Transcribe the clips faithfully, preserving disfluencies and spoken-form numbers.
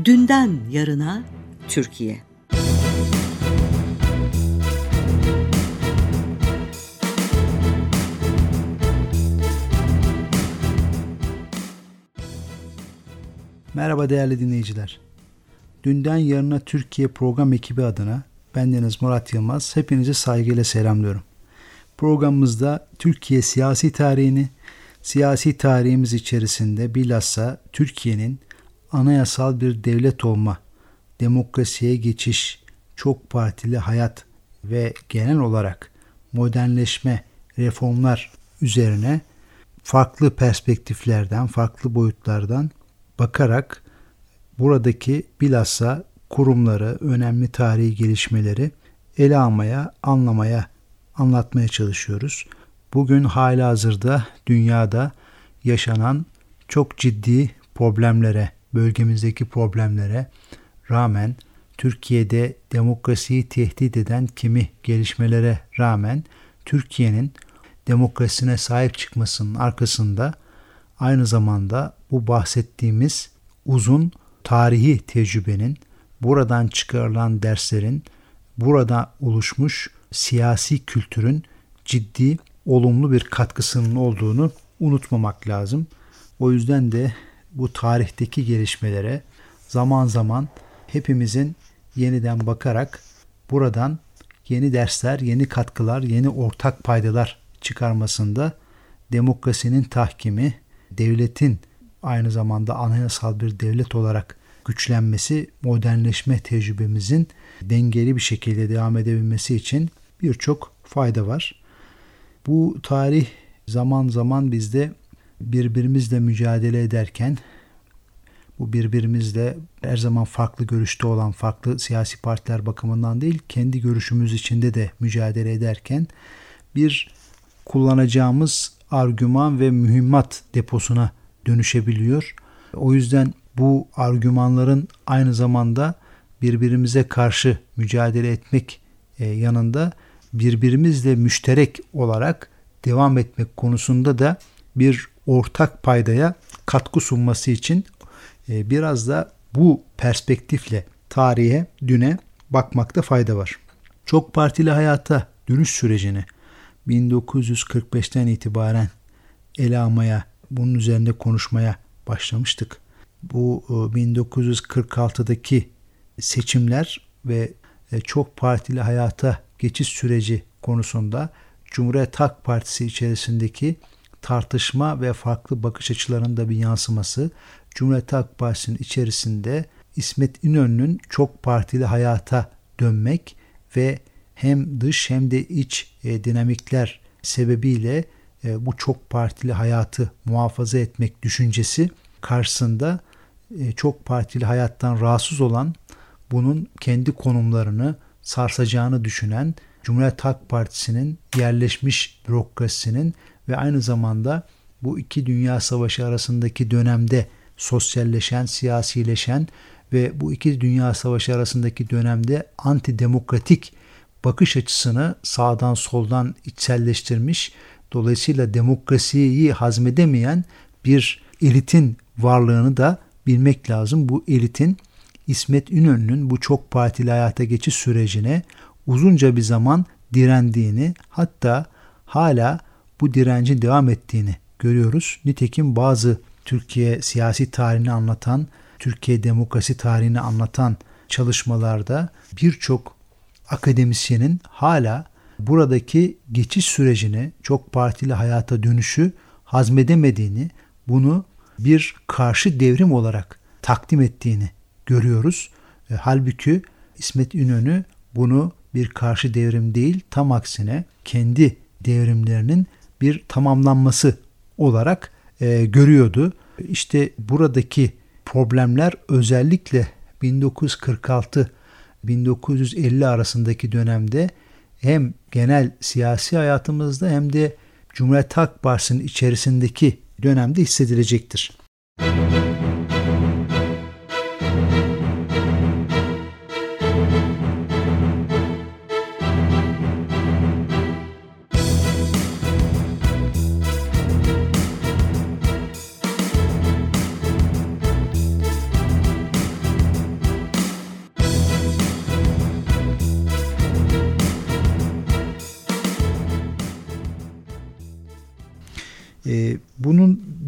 Dünden yarına Türkiye. Merhaba değerli dinleyiciler. Dünden yarına Türkiye program ekibi adına bendeniz Murat Yılmaz. Hepinizi saygıyla selamlıyorum. Programımızda Türkiye siyasi tarihini, siyasi tarihimiz içerisinde bilhassa Türkiye'nin anayasal bir devlet olma, demokrasiye geçiş, çok partili hayat ve genel olarak modernleşme, reformlar üzerine farklı perspektiflerden, farklı boyutlardan bakarak buradaki bilhassa kurumları, önemli tarihi gelişmeleri ele almaya, anlamaya, anlatmaya çalışıyoruz. Bugün halihazırda dünyada yaşanan çok ciddi problemlere, bölgemizdeki problemlere rağmen, Türkiye'de demokrasiyi tehdit eden kimi gelişmelere rağmen Türkiye'nin demokrasisine sahip çıkmasının arkasında aynı zamanda bu bahsettiğimiz uzun tarihi tecrübenin, buradan çıkarılan derslerin, burada oluşmuş siyasi kültürün ciddi, olumlu bir katkısının olduğunu unutmamak lazım. O yüzden de bu tarihteki gelişmelere zaman zaman hepimizin yeniden bakarak buradan yeni dersler, yeni katkılar, yeni ortak paydalar çıkarmasında demokrasinin tahkimi, devletin aynı zamanda anayasal bir devlet olarak güçlenmesi, modernleşme tecrübemizin dengeli bir şekilde devam edebilmesi için birçok fayda var. Bu tarih zaman zaman bizde birbirimizle mücadele ederken, bu birbirimizle her zaman farklı görüşte olan farklı siyasi partiler bakımından değil, kendi görüşümüz içinde de mücadele ederken bir kullanacağımız argüman ve mühimmat deposuna dönüşebiliyor. O yüzden bu argümanların aynı zamanda birbirimize karşı mücadele etmek yanında birbirimizle müşterek olarak devam etmek konusunda da bir ortak paydaya katkı sunması için biraz da bu perspektifle tarihe, düne bakmakta fayda var. Çok partili hayata dönüş sürecini bin dokuz yüz kırk beşten itibaren ele almaya, bunun üzerinde konuşmaya başlamıştık. Bu bin dokuz yüz kırk altıdaki seçimler ve çok partili hayata geçiş süreci konusunda Cumhuriyet Halk Partisi içerisindeki tartışma ve farklı bakış açılarının da bir yansıması, Cumhuriyet Halk Partisi'nin içerisinde İsmet İnönü'nün çok partili hayata dönmek ve hem dış hem de iç e, dinamikler sebebiyle e, bu çok partili hayatı muhafaza etmek düşüncesi karşısında e, çok partili hayattan rahatsız olan, bunun kendi konumlarını sarsacağını düşünen Cumhuriyet Halk Partisi'nin yerleşmiş bürokrasisinin ve aynı zamanda bu iki dünya savaşı arasındaki dönemde sosyalleşen, siyasileşen ve bu iki dünya savaşı arasındaki dönemde antidemokratik bakış açısını sağdan soldan içselleştirmiş, dolayısıyla demokrasiyi hazmedemeyen bir elitin varlığını da bilmek lazım. Bu elitin İsmet İnönü'nün bu çok partili hayata geçiş sürecine uzunca bir zaman direndiğini, hatta hala bu direncin devam ettiğini görüyoruz. Nitekim bazı Türkiye siyasi tarihini anlatan, Türkiye demokrasi tarihini anlatan çalışmalarda birçok akademisyenin hala buradaki geçiş sürecini, çok partili hayata dönüşü hazmedemediğini, bunu bir karşı devrim olarak takdim ettiğini görüyoruz. E, halbuki İsmet İnönü bunu bir karşı devrim değil, tam aksine kendi devrimlerinin bir tamamlanması olarak e, görüyordu. İşte buradaki problemler özellikle bin dokuz yüz kırk altı bin dokuz yüz elli arasındaki dönemde hem genel siyasi hayatımızda hem de Cumhuriyet Halk Partisi'nin içerisindeki dönemde hissedilecektir.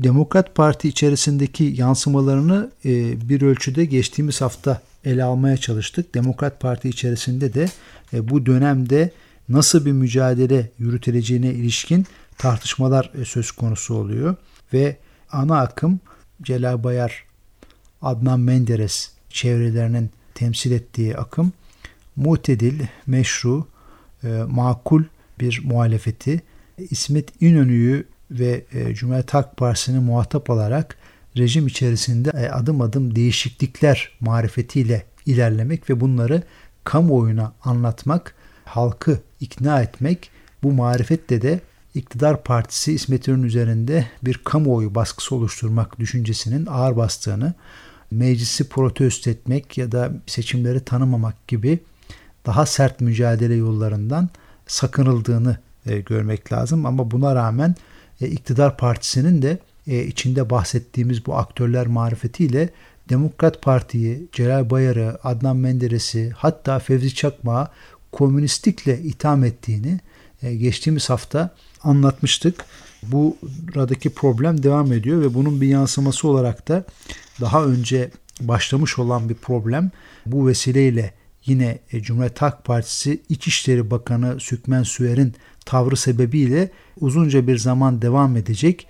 Demokrat Parti içerisindeki yansımalarını e, bir ölçüde geçtiğimiz hafta ele almaya çalıştık. Demokrat Parti içerisinde de e, bu dönemde nasıl bir mücadele yürütüleceğine ilişkin tartışmalar e, söz konusu oluyor. Ve ana akım Celal Bayar, Adnan Menderes çevrelerinin temsil ettiği akım muhtedil, meşru, e, makul bir muhalefeti İsmet İnönü'yü ve e, Cumhuriyet Halk Partisi'ni muhatap alarak rejim içerisinde e, adım adım değişiklikler marifetiyle ilerlemek ve bunları kamuoyuna anlatmak, halkı ikna etmek, bu marifetle de iktidar partisi İsmet İnönü üzerinde bir kamuoyu baskısı oluşturmak düşüncesinin ağır bastığını, meclisi protesto etmek ya da seçimleri tanımamak gibi daha sert mücadele yollarından sakınıldığını e, görmek lazım. Ama buna rağmen e, iktidar partisinin de e, içinde bahsettiğimiz bu aktörler marifetiyle Demokrat Parti'yi, Celal Bayar'ı, Adnan Menderes'i, hatta Fevzi Çakmak'ı komünistlikle itham ettiğini e, geçtiğimiz hafta anlatmıştık. Buradaki problem devam ediyor ve bunun bir yansıması olarak da daha önce başlamış olan bir problem bu vesileyle yine Cumhuriyet Halk Partisi İçişleri Bakanı Sükmen Süer'in tavrı sebebiyle uzunca bir zaman devam edecek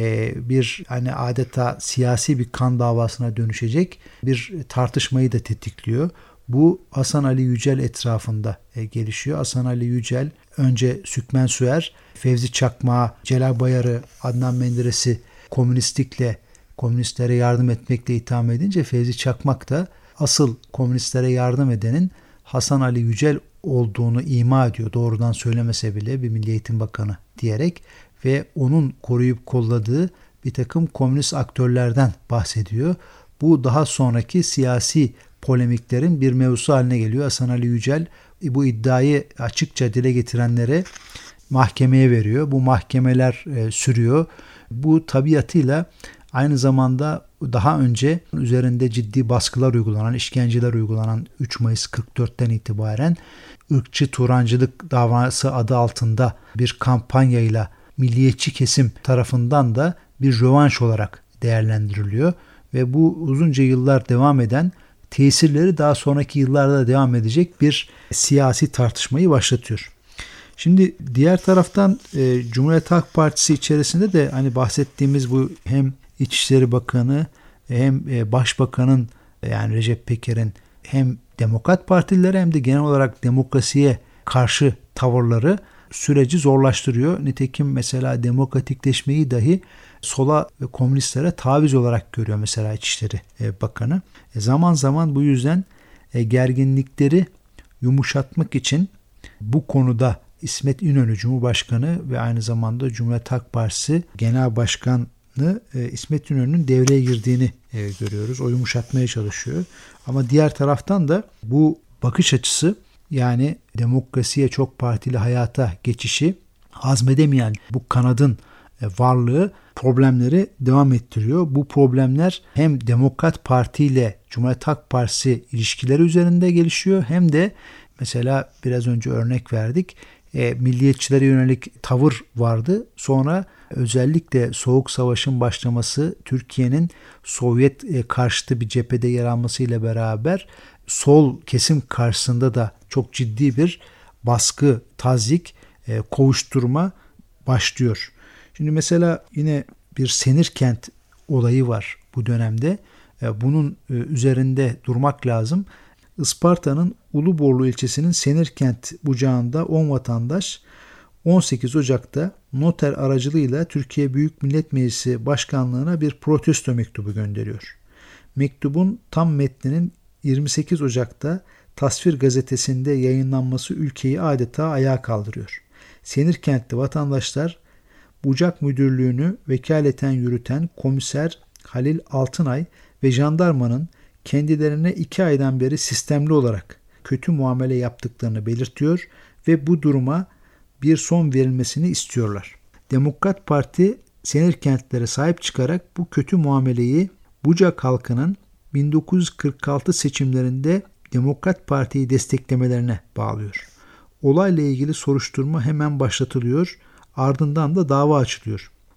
bir hani adeta siyasi bir kan davasına dönüşecek bir tartışmayı da tetikliyor. Bu Hasan Ali Yücel etrafında gelişiyor. Hasan Ali Yücel önce Sükmen Süer, Fevzi Çakmak'ı, Celal Bayar'ı, Adnan Menderes'i komünistlikle, komünistlere yardım etmekle itham edince Fevzi Çakmak da asıl komünistlere yardım edenin Hasan Ali Yücel olduğunu ima ediyor. Doğrudan söylemese bile bir Milli Eğitim Bakanı diyerek ve onun koruyup kolladığı bir takım komünist aktörlerden bahsediyor. Bu daha sonraki siyasi polemiklerin bir mevzusu haline geliyor. Hasan Ali Yücel bu iddiayı açıkça dile getirenlere mahkemeye veriyor. Bu mahkemeler e, sürüyor. Bu tabiatıyla aynı zamanda daha önce üzerinde ciddi baskılar uygulanan, işkenceler uygulanan üç Mayıs kırk dörtten itibaren ırkçı Turancılık davası adı altında bir kampanyayla milliyetçi kesim tarafından da bir rövanş olarak değerlendiriliyor. Ve bu uzunca yıllar devam eden tesirleri daha sonraki yıllarda devam edecek bir siyasi tartışmayı başlatıyor. Şimdi diğer taraftan e, Cumhuriyet Halk Partisi içerisinde de hani bahsettiğimiz bu hem İçişleri Bakanı hem e, Başbakanın yani Recep Peker'in hem Demokrat Partililere hem de genel olarak demokrasiye karşı tavırları süreci zorlaştırıyor. Nitekim mesela demokratikleşmeyi dahi sola ve komünistlere taviz olarak görüyor mesela İçişleri Bakanı. E zaman zaman bu yüzden e, gerginlikleri yumuşatmak için bu konuda İsmet İnönü Cumhurbaşkanı ve aynı zamanda Cumhuriyet Halk Partisi Genel Başkanı e, İsmet İnönü'nün devreye girdiğini e, görüyoruz. O yumuşatmaya çalışıyor. Ama diğer taraftan da bu bakış açısı yani demokrasiye çok partili hayata geçişi hazmedemeyen bu kanadın varlığı problemleri devam ettiriyor. Bu problemler hem Demokrat Parti ile Cumhuriyet Halk Partisi ilişkileri üzerinde gelişiyor hem de mesela biraz önce örnek verdik e, milliyetçilere yönelik tavır vardı. Sonra özellikle Soğuk Savaş'ın başlaması Türkiye'nin Sovyet e, karşıtı bir cephede yer almasıyla beraber sol kesim karşısında da çok ciddi bir baskı, tazyik, e, kovuşturma başlıyor. Şimdi mesela yine bir Senirkent olayı var bu dönemde. E, bunun e, üzerinde durmak lazım. Isparta'nın Uluborlu ilçesinin Senirkent bucağında on vatandaş on sekiz Ocak'ta noter aracılığıyla Türkiye Büyük Millet Meclisi Başkanlığı'na bir protesto mektubu gönderiyor. Mektubun tam metninin yirmi sekiz Ocak'ta Tasvir gazetesinde yayınlanması ülkeyi adeta ayağa kaldırıyor. Senirkent'te vatandaşlar Bucak Müdürlüğü'nü vekaleten yürüten komiser Halil Altınay ve jandarmanın kendilerine iki aydan beri sistemli olarak kötü muamele yaptıklarını belirtiyor ve bu duruma bir son verilmesini istiyorlar. Demokrat Parti Senirkentlere sahip çıkarak bu kötü muameleyi Bucak halkının bin dokuz yüz kırk altı seçimlerinde Demokrat Parti'yi desteklemelerine bağlıyor. Olayla ilgili soruşturma hemen başlatılıyor, ardından da dava açılıyor.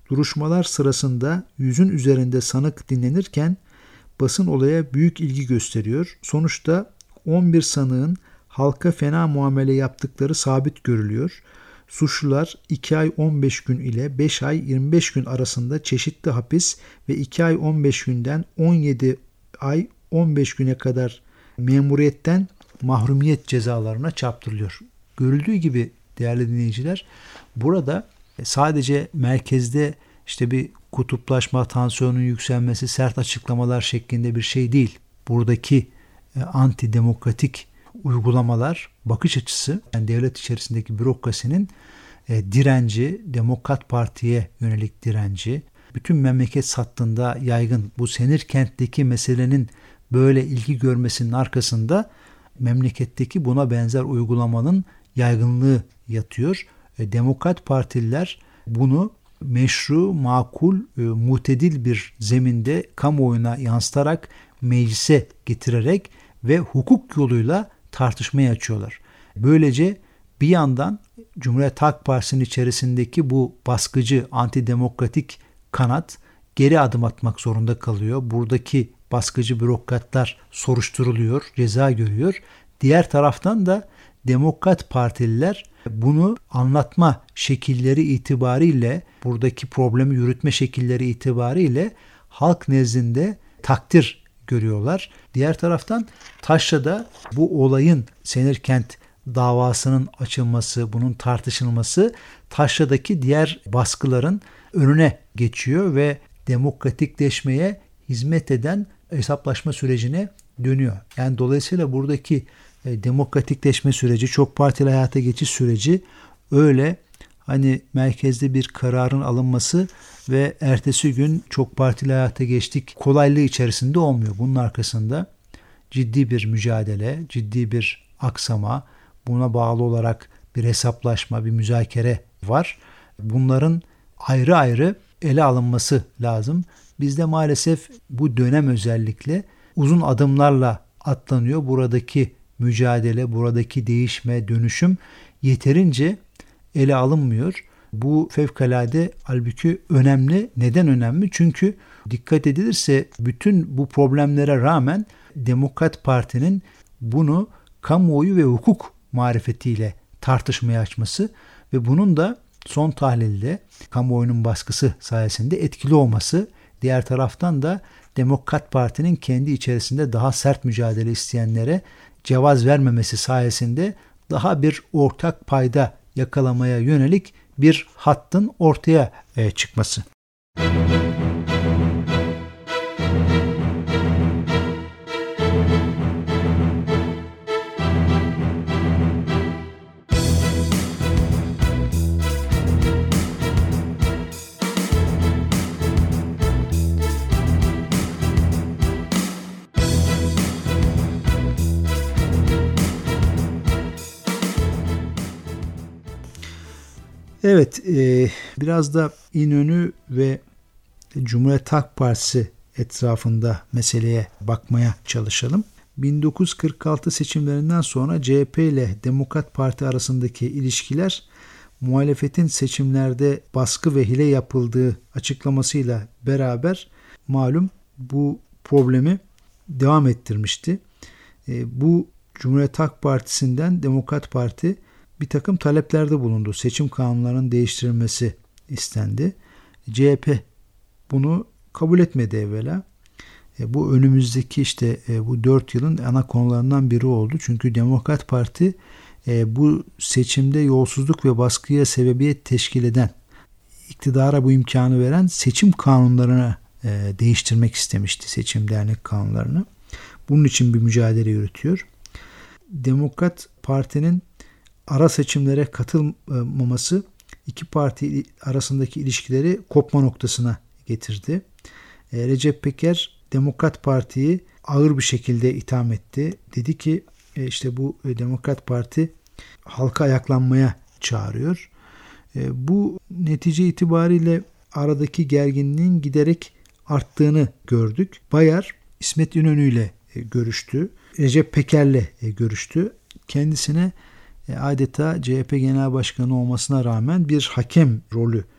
Duruşmalar sırasında yüzün üzerinde sanık dinlenirken basın olaya büyük ilgi gösteriyor. Sonuçta on bir sanığın halka fena muamele yaptıkları sabit görülüyor. Suçlular iki ay on beş gün ile beş ay yirmi beş gün arasında çeşitli hapis ve iki ay on beş günden on yedi ay on beş güne kadar memuriyetten mahrumiyet cezalarına çarptırılıyor. Görüldüğü gibi değerli dinleyiciler, burada sadece merkezde işte bir kutuplaşma, tansiyonun yükselmesi, sert açıklamalar şeklinde bir şey değil. Buradaki antidemokratik uygulamalar, bakış açısı, yani devlet içerisindeki bürokrasinin e, direnci, Demokrat Parti'ye yönelik direnci, bütün memleket sattığında yaygın bu Senirkent'teki meselenin böyle ilgi görmesinin arkasında memleketteki buna benzer uygulamanın yaygınlığı yatıyor. E, Demokrat Partililer bunu meşru, makul, e, mutedil bir zeminde kamuoyuna yansıtarak meclise getirerek ve hukuk yoluyla tartışmaya açıyorlar. Böylece bir yandan Cumhuriyet Halk Partisi'nin içerisindeki bu baskıcı, antidemokratik kanat geri adım atmak zorunda kalıyor. Buradaki baskıcı bürokratlar soruşturuluyor, ceza görüyor. Diğer taraftan da Demokrat Partililer bunu anlatma şekilleri itibariyle, buradaki problemi yürütme şekilleri itibariyle halk nezdinde takdir görüyorlar. Diğer taraftan Taşra'da bu olayın, Senirkent davasının açılması, bunun tartışılması Taşra'daki diğer baskıların önüne geçiyor ve demokratikleşmeye hizmet eden hesaplaşma sürecine dönüyor. Yani dolayısıyla buradaki e, demokratikleşme süreci, çok partili hayata geçiş süreci öyle hani merkezde bir kararın alınması ve ertesi gün çok partili hayata geçtik kolaylığı içerisinde olmuyor. Bunun arkasında ciddi bir mücadele, ciddi bir aksama, buna bağlı olarak bir hesaplaşma, bir müzakere var. Bunların ayrı ayrı ele alınması lazım. Bizde maalesef bu dönem özellikle uzun adımlarla atlanıyor. Buradaki mücadele, buradaki değişme, dönüşüm yeterince ele alınmıyor. Bu fevkalade halbuki önemli. Neden önemli? Çünkü dikkat edilirse bütün bu problemlere rağmen Demokrat Parti'nin bunu kamuoyu ve hukuk marifetiyle tartışmaya açması ve bunun da son tahlilde kamuoyunun baskısı sayesinde etkili olması, diğer taraftan da Demokrat Parti'nin kendi içerisinde daha sert mücadele isteyenlere cevaz vermemesi sayesinde daha bir ortak payda yakalamaya yönelik bir hattın ortaya e, çıkması. Evet, e, biraz da İnönü ve Cumhuriyet Halk Partisi etrafında meseleye bakmaya çalışalım. bin dokuz yüz kırk altı seçimlerinden sonra C H P ile Demokrat Parti arasındaki ilişkiler muhalefetin seçimlerde baskı ve hile yapıldığı açıklamasıyla beraber malum bu problemi devam ettirmişti. E, bu Cumhuriyet Halk Partisi'nden Demokrat Parti bir takım taleplerde bulundu. Seçim kanunlarının değiştirilmesi istendi. C H P bunu kabul etmedi evvela. E, bu önümüzdeki işte e, bu dört yılın ana konularından biri oldu. Çünkü Demokrat Parti e, bu seçimde yolsuzluk ve baskıya sebebiyet teşkil eden, iktidara bu imkanı veren seçim kanunlarını e, değiştirmek istemişti. Seçim dernek kanunlarını. Bunun için bir mücadele yürütüyor. Demokrat Parti'nin ara seçimlere katılmaması iki parti arasındaki ilişkileri kopma noktasına getirdi. E, Recep Peker Demokrat Parti'yi ağır bir şekilde itham etti. Dedi ki e, işte bu e, Demokrat Parti halka ayaklanmaya çağırıyor. E, bu netice itibariyle aradaki gerginliğin giderek arttığını gördük. Bayar İsmet İnönü ile e, görüştü. Recep Peker'le e, görüştü. Kendisine adeta C H P Genel Başkanı olmasına rağmen bir hakem rolü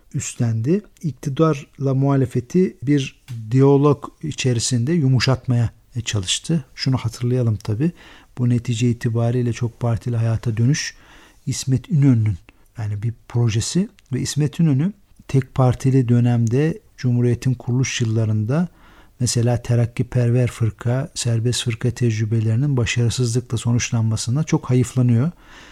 üstlendi. İktidarla muhalefeti bir diyalog içerisinde yumuşatmaya çalıştı. Şunu hatırlayalım tabii. Bu netice itibariyle çok partili hayata dönüş İsmet İnönü'nün yani bir projesi ve İsmet İnönü tek partili dönemde Cumhuriyet'in kuruluş yıllarında mesela terakkiperver fırka, serbest fırka tecrübelerinin başarısızlıkla sonuçlanmasına çok hayıflanıyor.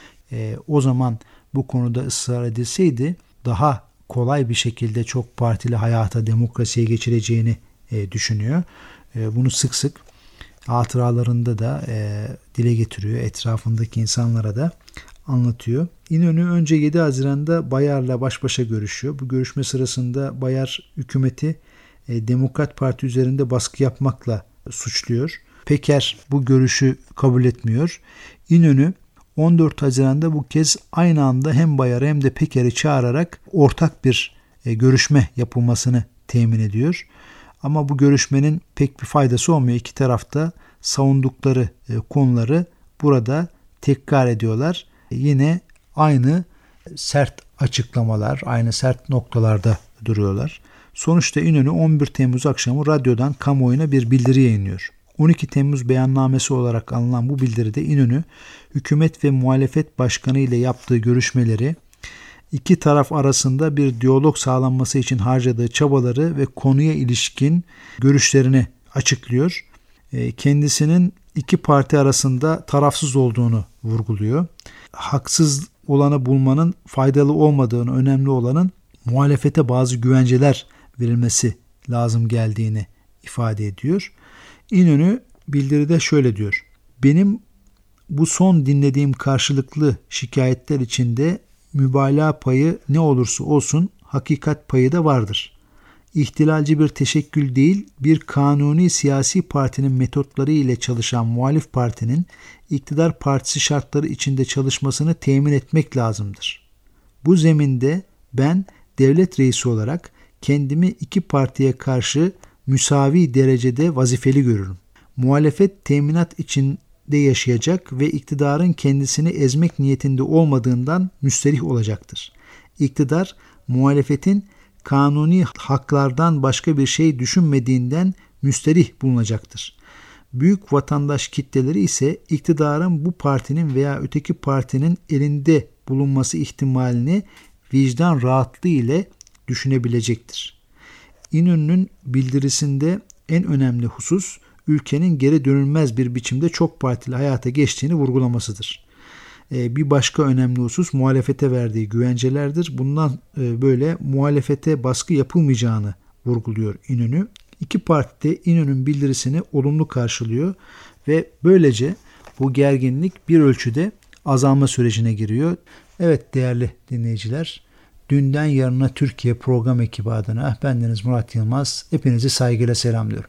E, o zaman bu konuda ısrar edilseydi daha kolay bir şekilde çok partili hayata, demokrasiye geçireceğini e, düşünüyor. E, bunu sık sık hatıralarında da e, dile getiriyor. Etrafındaki insanlara da anlatıyor. İnönü önce yedi Haziran'da Bayar'la baş başa görüşüyor. Bu görüşme sırasında Bayar hükümeti e, Demokrat Parti üzerinde baskı yapmakla suçluyor. Peker bu görüşü kabul etmiyor. İnönü on dört Haziran'da bu kez aynı anda hem Bayar'ı hem de Peker'i çağırarak ortak bir e, görüşme yapılmasını temin ediyor. Ama bu görüşmenin pek bir faydası olmuyor. İki tarafta savundukları e, konuları burada tekrar ediyorlar. E, yine aynı sert açıklamalar, aynı sert noktalarda duruyorlar. Sonuçta İnönü on bir Temmuz akşamı radyodan kamuoyuna bir bildiri yayınlıyor. on iki Temmuz beyannamesi olarak anılan bu bildiride İnönü, hükümet ve muhalefet başkanı ile yaptığı görüşmeleri, iki taraf arasında bir diyalog sağlanması için harcadığı çabaları ve konuya ilişkin görüşlerini açıklıyor. Kendisinin iki parti arasında tarafsız olduğunu vurguluyor. Haksız olanı bulmanın faydalı olmadığını, önemli olanın muhalefete bazı güvenceler verilmesi lazım geldiğini ifade ediyor. İnönü bildiride şöyle diyor. Benim bu son dinlediğim karşılıklı şikayetler içinde mübalağa payı ne olursa olsun hakikat payı da vardır. İhtilalci bir teşekkül değil, bir kanuni siyasi partinin metotları ile çalışan muhalif partinin iktidar partisi şartları içinde çalışmasını temin etmek lazımdır. Bu zeminde ben devlet reisi olarak kendimi iki partiye karşı müsavi derecede vazifeli görürüm. Muhalefet teminat içinde yaşayacak ve iktidarın kendisini ezmek niyetinde olmadığından müsterih olacaktır. İktidar, muhalefetin kanuni haklardan başka bir şey düşünmediğinden müsterih bulunacaktır. Büyük vatandaş kitleleri ise iktidarın bu partinin veya öteki partinin elinde bulunması ihtimalini vicdan rahatlığı ile düşünebilecektir. İnönü'nün bildirisinde en önemli husus ülkenin geri dönülmez bir biçimde çok partili hayata geçtiğini vurgulamasıdır. Bir başka önemli husus muhalefete verdiği güvencelerdir. Bundan böyle muhalefete baskı yapılmayacağını vurguluyor İnönü. İki parti de İnönü'nün bildirisini olumlu karşılıyor ve böylece bu gerginlik bir ölçüde azalma sürecine giriyor. Evet değerli dinleyiciler, Dünden Yarına Türkiye program ekibi adına bendeniz Murat Yılmaz. Hepinizi saygıyla selamlıyorum.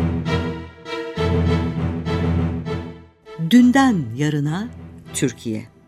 Dünden Yarına Türkiye.